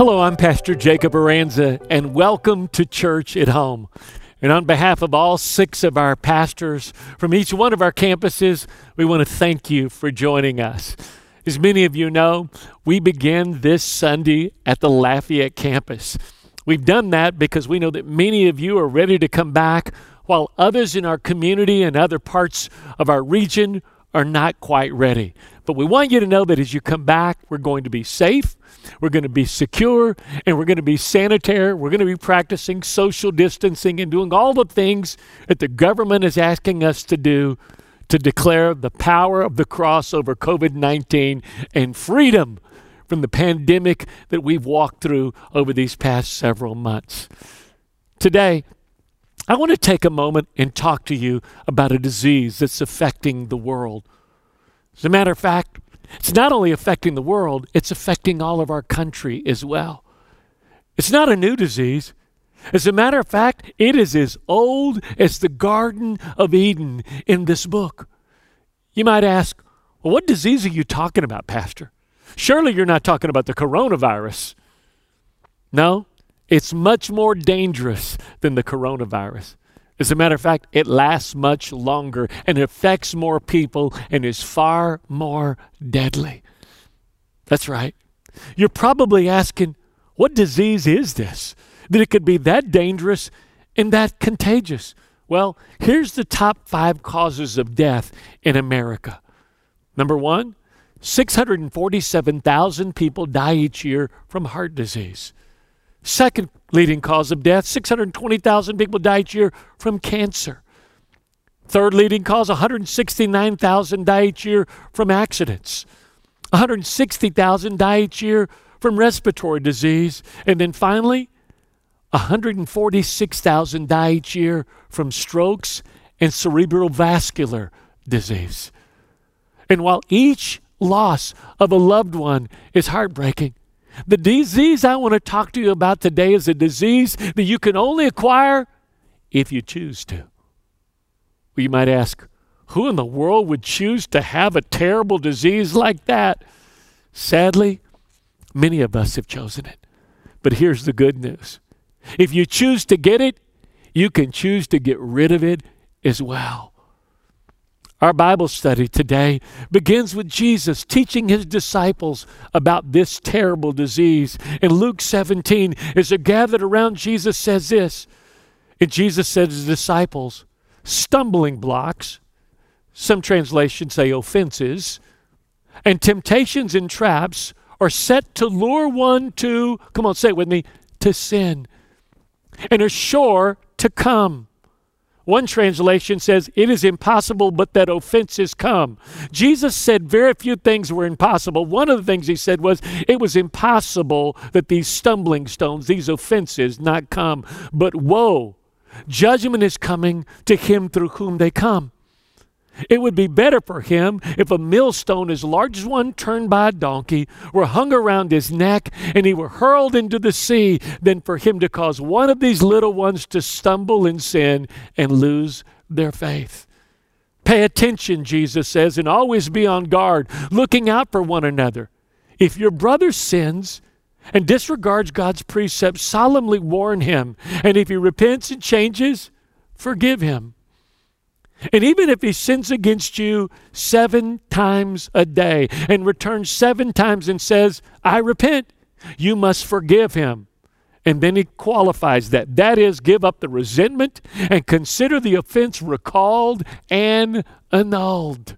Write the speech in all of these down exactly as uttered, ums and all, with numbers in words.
Hello, I'm Pastor Jacob Aranza, and welcome to Church at Home. And on behalf of all six of our pastors from each one of our campuses, we want to thank you for joining us. As many of you know, we begin this Sunday at the Lafayette campus. We've done that because we know that many of you are ready to come back, while others in our community and other parts of our region are not quite ready. But we want you to know that as you come back, we're going to be safe, we're going to be secure, and we're going to be sanitary. We're going to be practicing social distancing and doing all the things that the government is asking us to do to declare the power of the cross over covid nineteen and freedom from the pandemic that we've walked through over these past several months. Today, I want to take a moment and talk to you about a disease that's affecting the world. As a matter of fact, it's not only affecting the world, it's affecting all of our country as well. It's not a new disease. As a matter of fact, it is as old as the Garden of Eden in this book. You might ask, well, what disease are you talking about, Pastor? Surely you're not talking about the coronavirus. No, it's much more dangerous than the coronavirus. As a matter of fact, it lasts much longer and affects more people and is far more deadly. That's right. You're probably asking, what disease is this that it could be that dangerous and that contagious? Well, here's the top five causes of death in America. Number one, six hundred forty-seven thousand people die each year from heart disease. Second leading cause of death, six hundred twenty thousand people die each year from cancer. Third leading cause, one hundred sixty-nine thousand die each year from accidents. one hundred sixty thousand die each year from respiratory disease. And then finally, one hundred forty-six thousand die each year from strokes and cerebral vascular disease. And while each loss of a loved one is heartbreaking, the disease I want to talk to you about today is a disease that you can only acquire if you choose to. Well, you might ask, who in the world would choose to have a terrible disease like that? Sadly, many of us have chosen it. But here's the good news. If you choose to get it, you can choose to get rid of it as well. Our Bible study today begins with Jesus teaching his disciples about this terrible disease. In Luke seventeen, as they're gathered around, Jesus says this. And Jesus said to his disciples, stumbling blocks, some translations say offenses, and temptations and traps are set to lure one to, come on, say it with me, to sin, and are sure to come. One translation says, it is impossible but that offenses come. Jesus said very few things were impossible. One of the things he said was, it was impossible that these stumbling stones, these offenses, not come. But woe, judgment is coming to him through whom they come. It would be better for him if a millstone as large as one turned by a donkey were hung around his neck and he were hurled into the sea than for him to cause one of these little ones to stumble in sin and lose their faith. Pay attention, Jesus says, and always be on guard, looking out for one another. If your brother sins and disregards God's precepts, solemnly warn him. And if he repents and changes, forgive him. And even if he sins against you seven times a day and returns seven times and says, I repent, you must forgive him. And then he qualifies that. That is, give up the resentment and consider the offense recalled and annulled.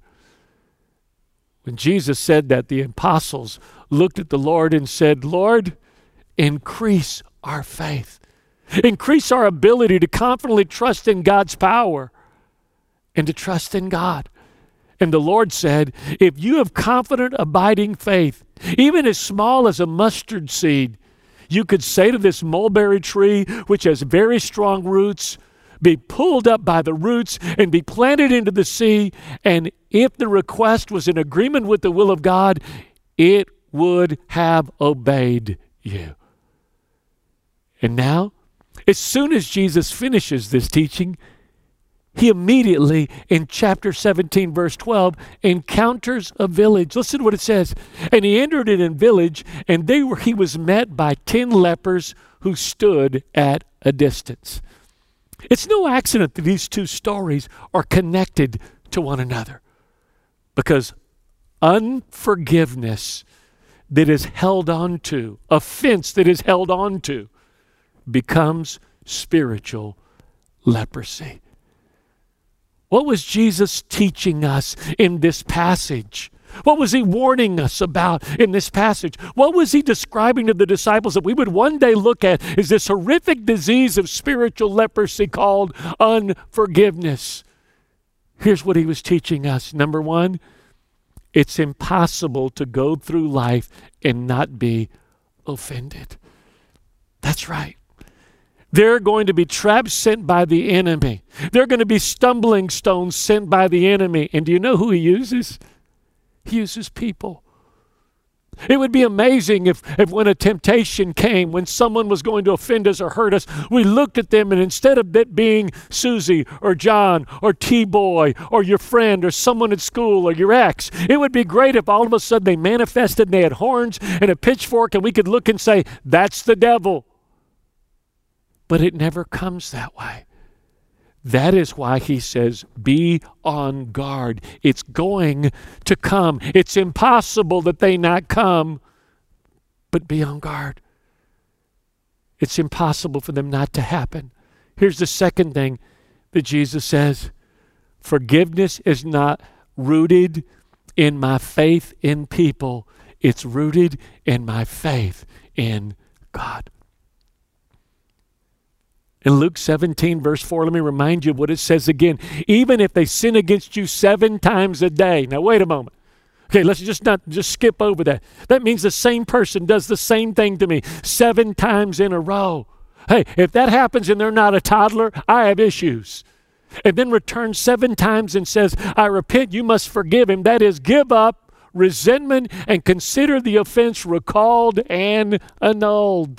When Jesus said that, the apostles looked at the Lord and said, Lord, increase our faith. Increase our ability to confidently trust in God's power and to trust in God. And the Lord said, if you have confident, abiding faith, even as small as a mustard seed, you could say to this mulberry tree, which has very strong roots, be pulled up by the roots and be planted into the sea. And if the request was in agreement with the will of God, it would have obeyed you. And now, as soon as Jesus finishes this teaching, he immediately, in chapter seventeen, verse twelve, encounters a village. Listen to what it says. And he entered in a village, and they were, he was met by ten lepers who stood at a distance. It's no accident that these two stories are connected to one another, because unforgiveness that is held on to, offense that is held on to, becomes spiritual leprosy. What was Jesus teaching us in this passage? What was he warning us about in this passage? What was he describing to the disciples that we would one day look at as this horrific disease of spiritual leprosy called unforgiveness? Here's what he was teaching us. Number one, it's impossible to go through life and not be offended. That's right. There are going to be traps sent by the enemy. There are going to be stumbling stones sent by the enemy. And do you know who he uses? He uses people. It would be amazing if, if when a temptation came, when someone was going to offend us or hurt us, we looked at them and instead of it being Susie or John or T-Boy or your friend or someone at school or your ex, it would be great if all of a sudden they manifested and they had horns and a pitchfork and we could look and say, that's the devil. But it never comes that way. That is why he says, be on guard. It's going to come. It's impossible that they not come, but be on guard. It's impossible for them not to happen. Here's the second thing that Jesus says. Forgiveness is not rooted in my faith in people. It's rooted in my faith in God. In Luke seventeen, verse four, let me remind you of what it says again. Even if they sin against you seven times a day. Now, wait a moment. Okay, let's just not just skip over that. That means the same person does the same thing to me seven times in a row. Hey, if that happens and they're not a toddler, I have issues. And then returns seven times and says, I repent, you must forgive him. That is, give up resentment and consider the offense recalled and annulled.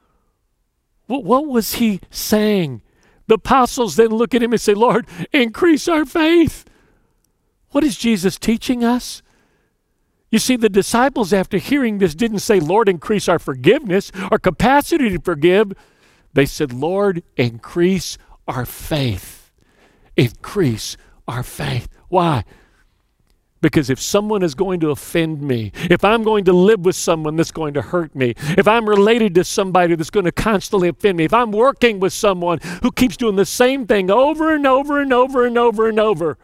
What was he saying? The apostles then look at him and say, Lord, increase our faith. What is Jesus teaching us? You see, the disciples, after hearing this, didn't say, Lord, increase our forgiveness, our capacity to forgive. They said, Lord, increase our faith. Increase our faith. Why? Because if someone is going to offend me, if I'm going to live with someone that's going to hurt me, if I'm related to somebody that's going to constantly offend me, if I'm working with someone who keeps doing the same thing over and over and over and over and over,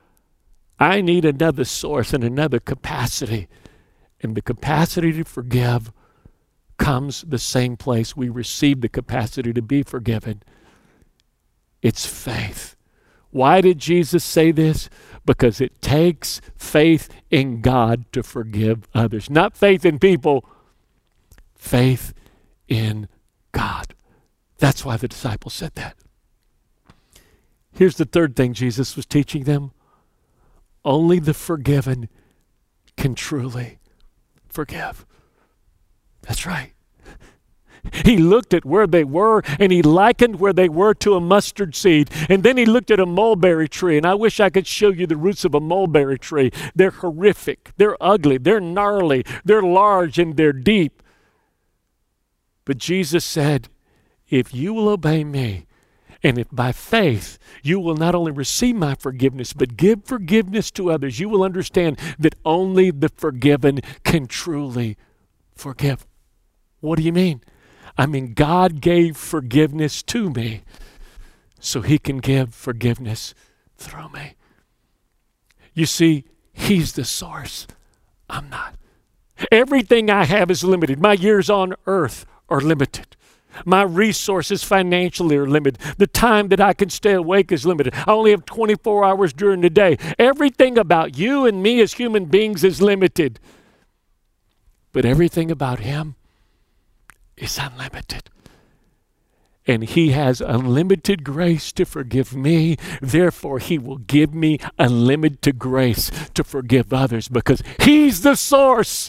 I need another source and another capacity. And the capacity to forgive comes the same place we receive the capacity to be forgiven. It's faith. Why did Jesus say this? Because it takes faith in God to forgive others. Not faith in people, faith in God. That's why the disciples said that. Here's the third thing Jesus was teaching them. Only the forgiven can truly forgive. That's right. He looked at where they were and he likened where they were to a mustard seed. And then he looked at a mulberry tree. And I wish I could show you the roots of a mulberry tree. They're horrific. They're ugly. They're gnarly. They're large and they're deep. But Jesus said, if you will obey me, and if by faith you will not only receive my forgiveness, but give forgiveness to others, you will understand that only the forgiven can truly forgive. What do you mean? I mean, God gave forgiveness to me so he can give forgiveness through me. You see, he's the source. I'm not. Everything I have is limited. My years on earth are limited. My resources financially are limited. The time that I can stay awake is limited. I only have twenty-four hours during the day. Everything about you and me as human beings is limited. But everything about him is unlimited. And he has unlimited grace to forgive me. Therefore, he will give me unlimited grace to forgive others because he's the source.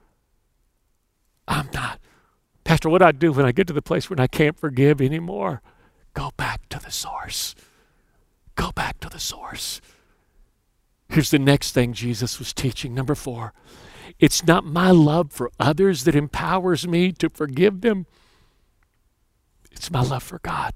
I'm not. Pastor, what do I do when I get to the place when I can't forgive anymore? Go back to the source. Go back to the source. Here's the next thing Jesus was teaching. Number four, it's not my love for others that empowers me to forgive them. It's my love for God.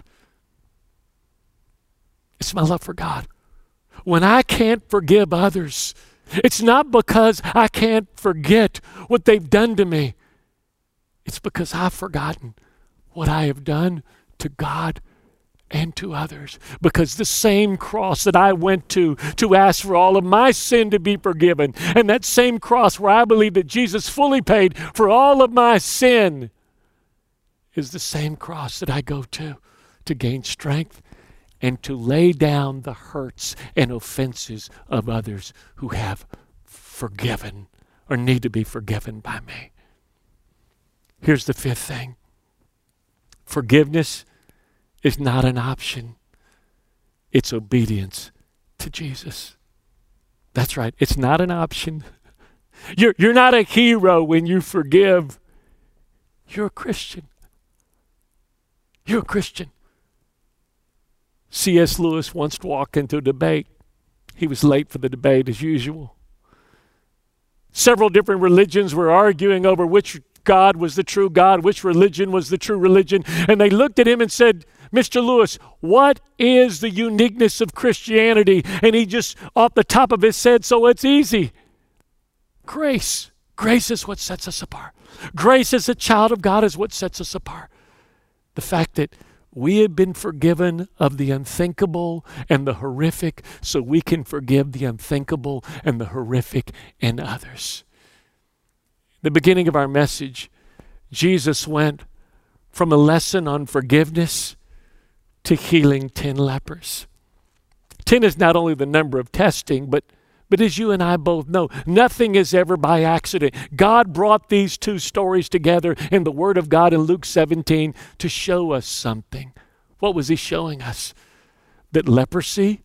It's my love for God. When I can't forgive others, it's not because I can't forget what they've done to me. It's because I've forgotten what I have done to God and to others. Because the same cross that I went to to ask for all of my sin to be forgiven, and that same cross where I believe that Jesus fully paid for all of my sin, is the same cross that I go to to gain strength and to lay down the hurts and offenses of others who have forgiven or need to be forgiven by me. Here's the fifth thing. Forgiveness is not an option. It's obedience to Jesus. That's right. It's not an option. You're, you're not a hero when you forgive. You're a Christian. You're a Christian. C S Lewis once walked into a debate. He was late for the debate as usual. Several different religions were arguing over which God was the true God, which religion was the true religion. And they looked at him and said, Mister Lewis, what is the uniqueness of Christianity? And he just, off the top of his head, so it's easy. Grace. Grace is what sets us apart. Grace as a child of God is what sets us apart. The fact that we have been forgiven of the unthinkable and the horrific, so we can forgive the unthinkable and the horrific in others. The beginning of our message, Jesus went from a lesson on forgiveness to healing ten lepers. Ten is not only the number of testing, but But as you and I both know, nothing is ever by accident. God brought these two stories together in the Word of God in Luke seventeen to show us something. What was he showing us? That leprosy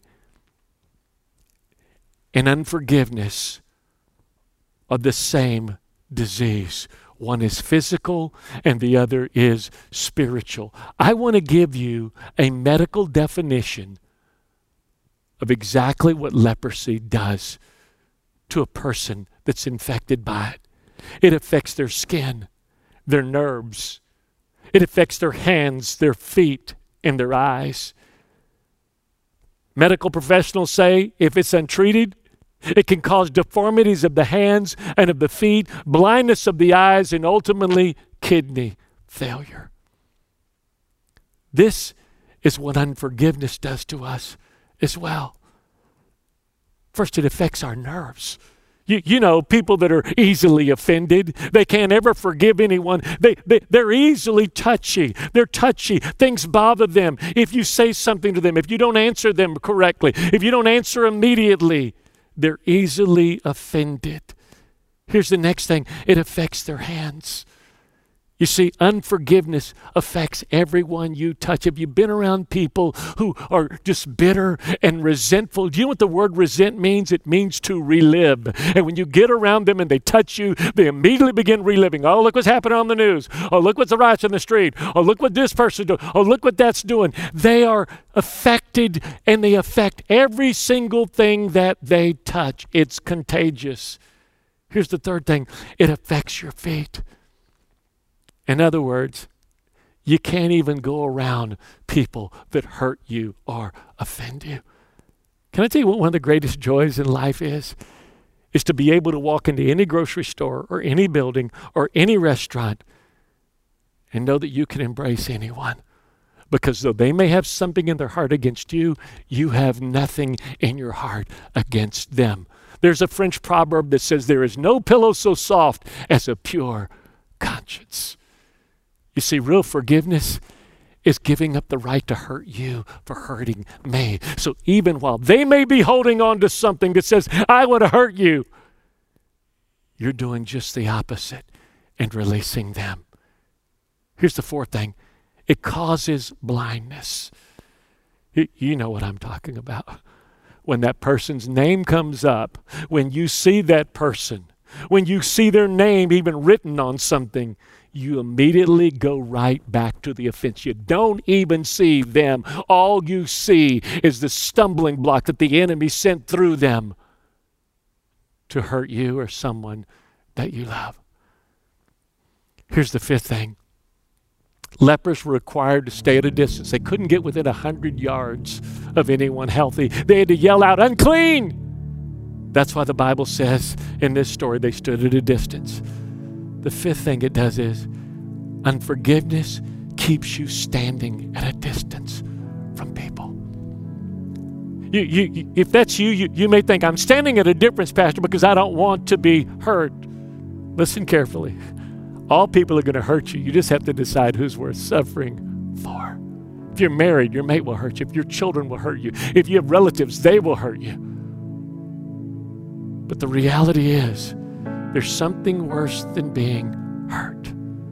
and unforgiveness are the same disease. One is physical and the other is spiritual. I want to give you a medical definition of exactly what leprosy does to a person that's infected by it. It affects their skin, their nerves. It affects their hands, their feet, and their eyes. Medical professionals say if it's untreated, it can cause deformities of the hands and of the feet, blindness of the eyes, and ultimately kidney failure. This is what unforgiveness does to us as well. First, it affects our nerves. You, you know, people that are easily offended, they can't ever forgive anyone. They, they, they're easily touchy. They're touchy. Things bother them. If you say something to them, if you don't answer them correctly, if you don't answer immediately, they're easily offended. Here's the next thing. It affects their hands. You see, unforgiveness affects everyone you touch. Have you been around people who are just bitter and resentful? Do you know what the word resent means? It means to relive. And when you get around them and they touch you, they immediately begin reliving. Oh, look what's happening on the news. Oh, look what's the riots in the street. Oh, look what this person's doing. Oh, look what that's doing. They are affected, and they affect every single thing that they touch. It's contagious. Here's the third thing. It affects your feet. In other words, you can't even go around people that hurt you or offend you. Can I tell you what one of the greatest joys in life is? Is to be able to walk into any grocery store or any building or any restaurant and know that you can embrace anyone. Because though they may have something in their heart against you, you have nothing in your heart against them. There's a French proverb that says there is no pillow so soft as a pure conscience. You see, real forgiveness is giving up the right to hurt you for hurting me. So even while they may be holding on to something that says, I want to hurt you, you're doing just the opposite and releasing them. Here's the fourth thing. It causes blindness. You know what I'm talking about. When that person's name comes up, when you see that person, when you see their name even written on something, you immediately go right back to the offense. You don't even see them. All you see is the stumbling block that the enemy sent through them to hurt you or someone that you love. Here's the fifth thing. Lepers were required to stay at a distance. They couldn't get within a hundred yards of anyone healthy. They had to yell out, "Unclean!" That's why the Bible says in this story they stood at a distance. The fifth thing it does is unforgiveness keeps you standing at a distance from people. You, you, if that's you, you, you may think, I'm standing at a distance, Pastor, because I don't want to be hurt. Listen carefully. All people are going to hurt you. You just have to decide who's worth suffering for. If you're married, your mate will hurt you. If your children will hurt you. If you have relatives, they will hurt you. But the reality is, there's something worse than being hurt.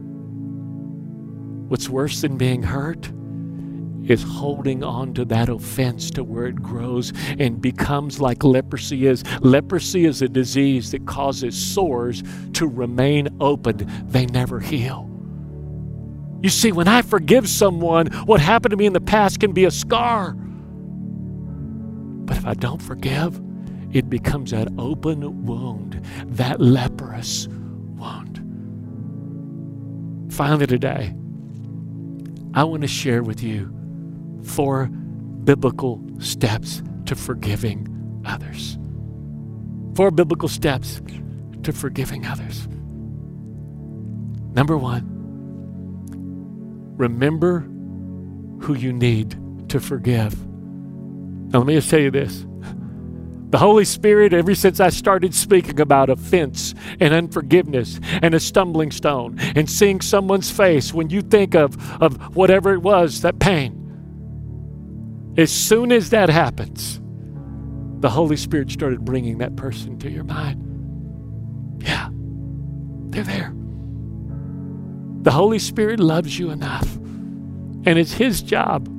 What's worse than being hurt is holding on to that offense to where it grows and becomes like leprosy is. Leprosy is a disease that causes sores to remain open. They never heal. You see, when I forgive someone, what happened to me in the past can be a scar. But if I don't forgive, it becomes that open wound, that leprous wound. Finally today, I want to share with you four biblical steps to forgiving others. Four biblical steps to forgiving others. Number one, remember who you need to forgive. Now let me just tell you this. The Holy Spirit, ever since I started speaking about offense and unforgiveness and a stumbling stone and seeing someone's face when you think of, of whatever it was, that pain, as soon as that happens, the Holy Spirit started bringing that person to your mind. Yeah, they're there. The Holy Spirit loves you enough, and it's His job.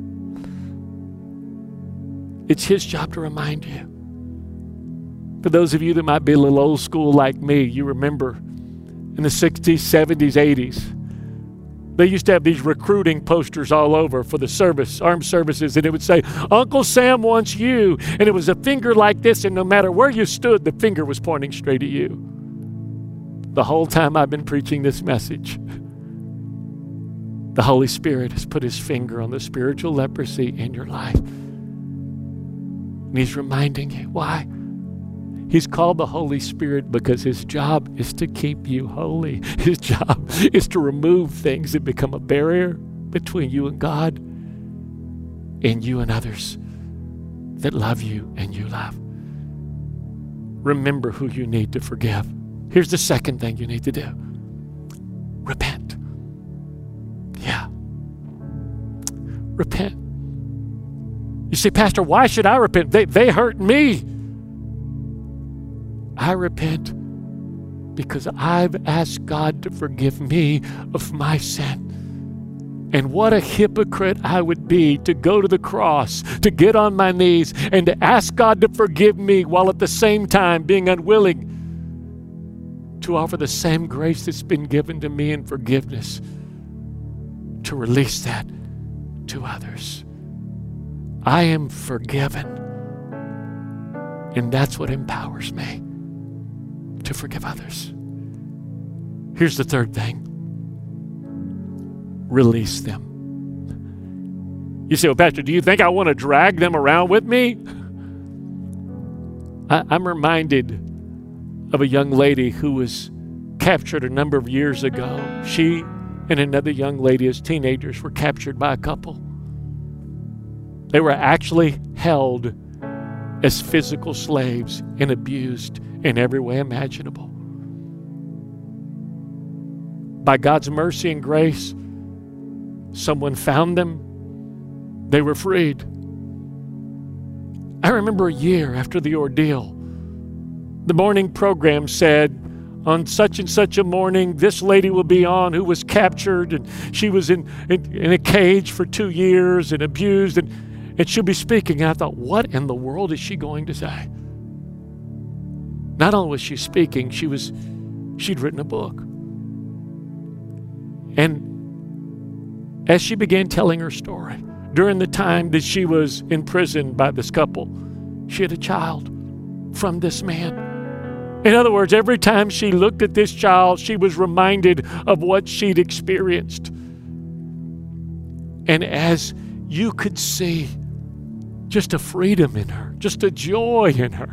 It's His job to remind you. For those of you that might be a little old school like me, you remember in the sixties, seventies, eighties, they used to have these recruiting posters all over for the service, armed services, and it would say, Uncle Sam wants you. And it was a finger like this, and no matter where you stood, the finger was pointing straight at you. The whole time I've been preaching this message, the Holy Spirit has put His finger on the spiritual leprosy in your life. And He's reminding you. Why? He's called the Holy Spirit because His job is to keep you holy. His job is to remove things that become a barrier between you and God and you and others that love you and you love. Remember who you need to forgive. Here's the second thing you need to do. Repent. Yeah. Repent. You say, Pastor, why should I repent? They, they hurt me. I repent because I've asked God to forgive me of my sin. And what a hypocrite I would be to go to the cross, to get on my knees, and to ask God to forgive me while at the same time being unwilling to offer the same grace that's been given to me in forgiveness, to release that to others. I am forgiven, and that's what empowers me to forgive others. Here's the third thing. Release them. You say, well, Pastor, do you think I want to drag them around with me? I, I'm reminded of a young lady who was captured a number of years ago. She and another young lady as teenagers were captured by a couple. They were actually held as physical slaves and abused in every way imaginable. By God's mercy and grace, someone found them. They were freed. I remember a year after the ordeal, the morning program said, on such and such a morning, this lady will be on who was captured, and she was in, in, in a cage for two years and abused, and, and she'll be speaking. And I thought, what in the world is she going to say? Not only was she speaking, she was, she'd written a book. And as she began telling her story, during the time that she was imprisoned by this couple, she had a child from this man. In other words, every time she looked at this child, she was reminded of what she'd experienced. And as you could see, just a freedom in her, just a joy in her.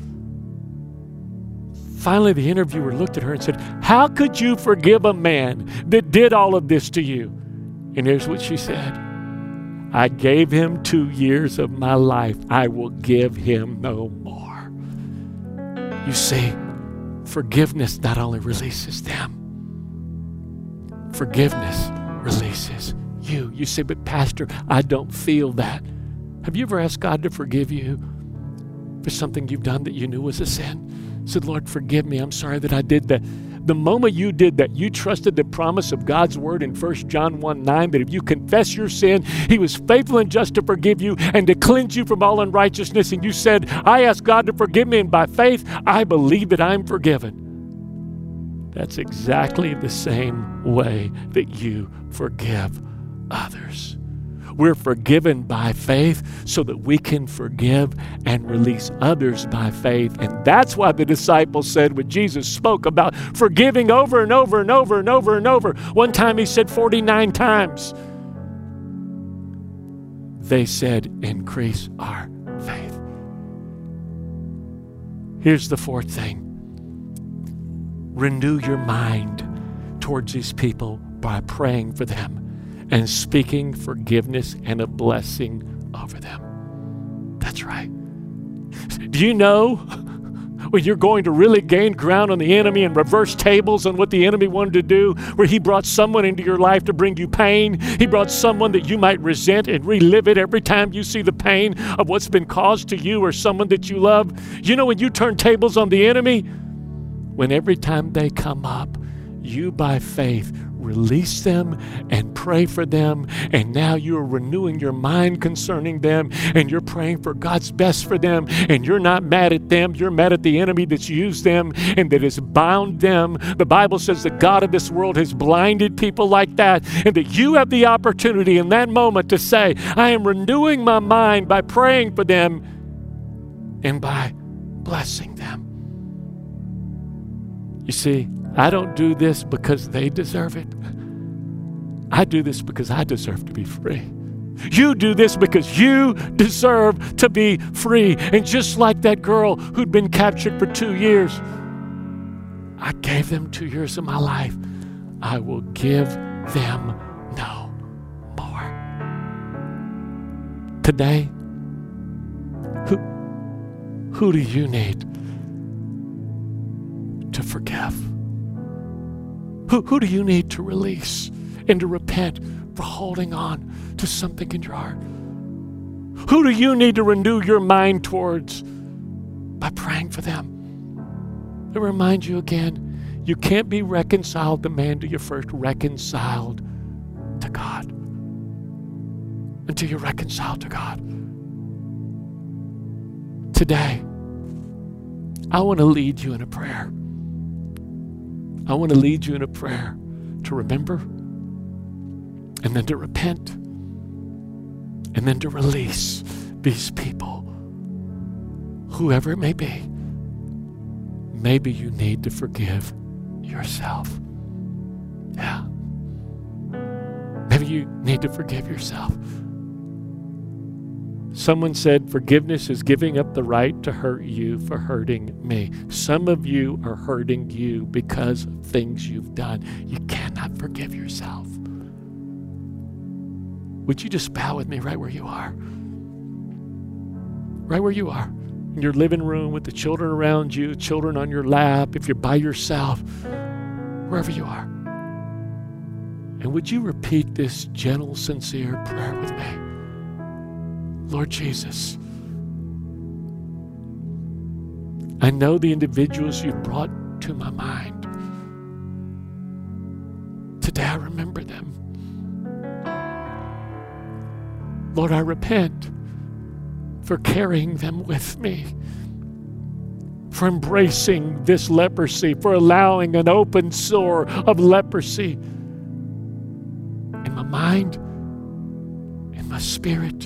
Finally, the interviewer looked at her and said, "How could you forgive a man that did all of this to you?" And here's what she said: "I gave him two years of my life. I will give him no more." You see, forgiveness not only releases them, forgiveness releases you. You say, "But Pastor, I don't feel that." Have you ever asked God to forgive you for something you've done that you knew was a sin? Said, "Lord, forgive me. I'm sorry that I did that." The moment you did that, you trusted the promise of God's word in First John one nine that if you confess your sin, he was faithful and just to forgive you and to cleanse you from all unrighteousness. And you said, "I ask God to forgive me, and by faith, I believe that I'm forgiven." That's exactly the same way that you forgive others. We're forgiven by faith so that we can forgive and release others by faith. And that's why the disciples said when Jesus spoke about forgiving over and over and over and over and over. One time he said forty-nine times. They said, "Increase our faith." Here's the fourth thing. Renew your mind towards these people by praying for them and speaking forgiveness and a blessing over them. That's right. Do you know when you're going to really gain ground on the enemy and reverse tables on what the enemy wanted to do, where he brought someone into your life to bring you pain? He brought someone that you might resent and relive it every time you see the pain of what's been caused to you or someone that you love. You know when you turn tables on the enemy? When every time they come up, you by faith release them and pray for them, and now you're renewing your mind concerning them, and you're praying for God's best for them, and you're not mad at them, you're mad at the enemy that's used them and that has bound them. The Bible says the God of this world has blinded people like that, and that you have the opportunity in that moment to say, "I am renewing my mind by praying for them and by blessing them." You see, I don't do this because they deserve it. I do this because I deserve to be free. You do this because you deserve to be free. And just like that girl who'd been captured for two years, I gave them two years of my life. I will give them no more. Today, who, who do you need to forgive? Who, who do you need to release and to repent for holding on to something in your heart? Who do you need to renew your mind towards by praying for them? Let me remind you again, you can't be reconciled to man until you're first reconciled to God. Until you're reconciled to God. Today, I want to lead you in a prayer. I want to lead you in a prayer to remember, and then to repent, and then to release these people, whoever it may be. Maybe you need to forgive yourself. Yeah. Maybe you need to forgive yourself. Someone said forgiveness is giving up the right to hurt you for hurting me. Some of you are hurting you because of things you've done. You cannot forgive yourself. Would you just bow with me right where you are? Right where you are. In your living room with the children around you, children on your lap, if you're by yourself, wherever you are. And would you repeat this gentle, sincere prayer with me? Lord Jesus, I know the individuals you've brought to my mind. Today I remember them. Lord, I repent for carrying them with me, for embracing this leprosy, for allowing an open sore of leprosy mind, in my spirit,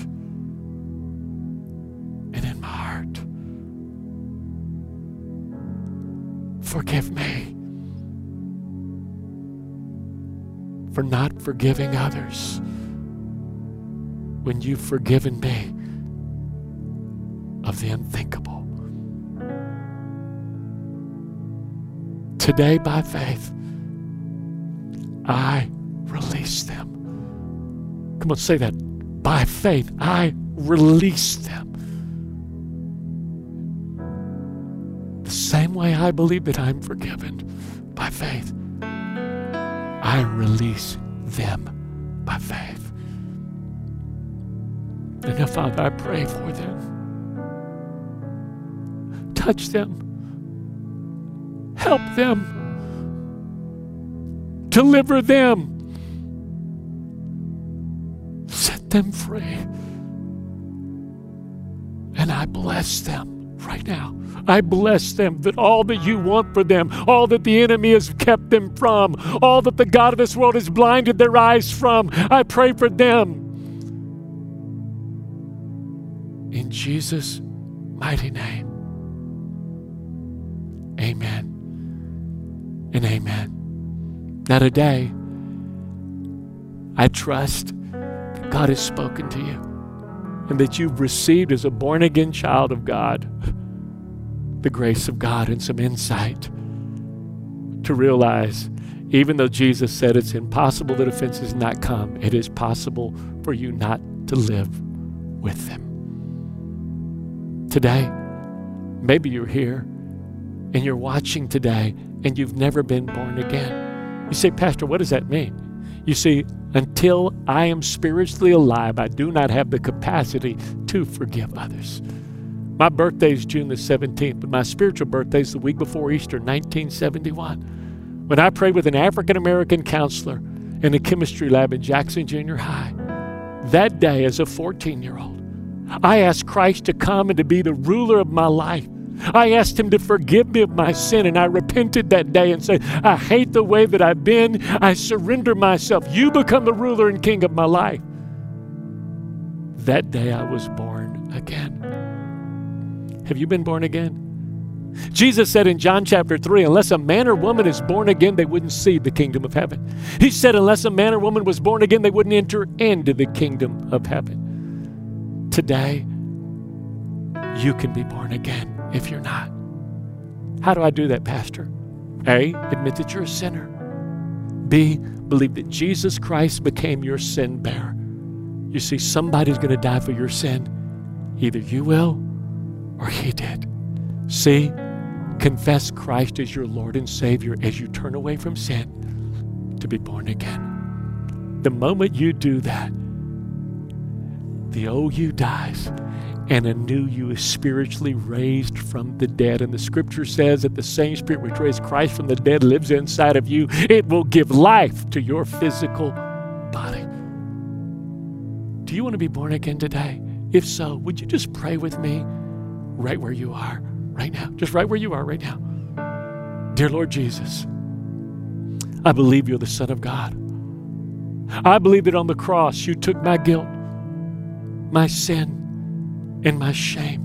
and in my heart. Forgive me for not forgiving others when you've forgiven me of the unthinkable. Today, by faith, I release them. Come on, say that. By faith, I release them. The same way I believe that I'm forgiven, by faith, I release them by faith. And now, Father, I pray for them. Touch them. Help them. Deliver them. Set them free. And I bless them right now. I bless them that all that you want for them, all that the enemy has kept them from, all that the God of this world has blinded their eyes from, I pray for them. In Jesus' mighty name. Amen and amen. Now today, I trust that God has spoken to you and that you've received as a born-again child of God the grace of God and some insight to realize, even though Jesus said it's impossible that offenses not come, it is possible for you not to live with them. Today, maybe you're here and you're watching today and you've never been born again. You say, Pastor, what does that mean? You see, until I am spiritually alive, I do not have the capacity to forgive others. My birthday is June the seventeenth, but my spiritual birthday is the week before Easter, nineteen seventy-one. When I prayed with an African-American counselor in a chemistry lab in Jackson Junior High, that day as a fourteen-year-old, I asked Christ to come and to be the ruler of my life. I asked him to forgive me of my sin, and I repented that day and said, I hate the way that I've been. I surrender myself. You become the ruler and king of my life. That day I was born again. Have you been born again? Jesus said in John chapter three, unless a man or woman is born again, they wouldn't see the kingdom of heaven. He said, unless a man or woman was born again, they wouldn't enter into the kingdom of heaven. Today, you can be born again if you're not. How do I do that, Pastor? A, admit that you're a sinner. B, believe that Jesus Christ became your sin bearer. You see, somebody's going to die for your sin. Either you will or he did. C, confess Christ as your Lord and Savior as you turn away from sin to be born again. The moment you do that, the old you dies and a new you is spiritually raised from the dead. And the scripture says that the same spirit which raised Christ from the dead lives inside of you. It will give life to your physical body. Do you want to be born again today? If so, would you just pray with me right where you are right now? Just right where you are right now. Dear Lord Jesus, I believe you're the Son of God. I believe that on the cross you took my guilt, my sin, and my shame,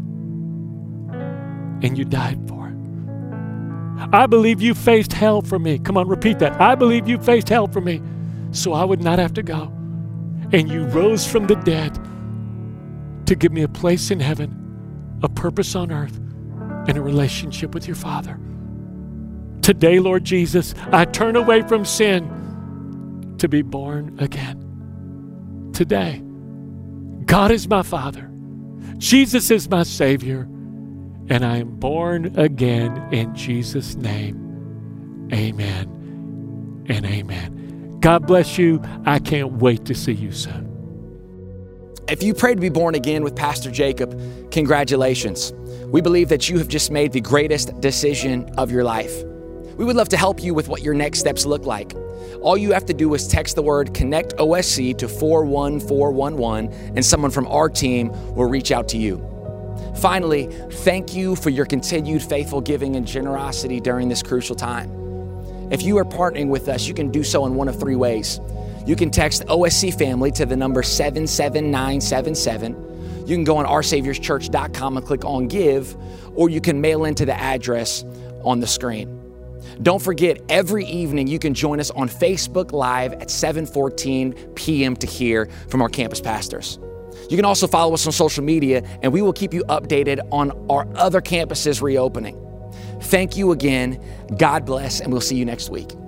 and you died for it. I believe you faced hell for me. Come on, repeat that. I believe you faced hell for me so I would not have to go. And you rose from the dead to give me a place in heaven, a purpose on earth, and a relationship with your Father. Today, Lord Jesus, I turn away from sin to be born again. Today, God is my Father. Jesus is my Savior, and I am born again in Jesus' name. Amen and amen. God bless you. I can't wait to see you soon. If you prayed to be born again with Pastor Jacob, congratulations. We believe that you have just made the greatest decision of your life. We would love to help you with what your next steps look like. All you have to do is text the word Connect O S C to four one four one one, and someone from our team will reach out to you. Finally, thank you for your continued faithful giving and generosity during this crucial time. If you are partnering with us, you can do so in one of three ways. You can text O S C Family to the number seven seven nine seven seven. You can go on our saviors church dot com and click on Give, or you can mail into the address on the screen. Don't forget, every evening you can join us on Facebook Live at seven fourteen p.m. to hear from our campus pastors. You can also follow us on social media, and we will keep you updated on our other campuses reopening. Thank you again. God bless, and we'll see you next week.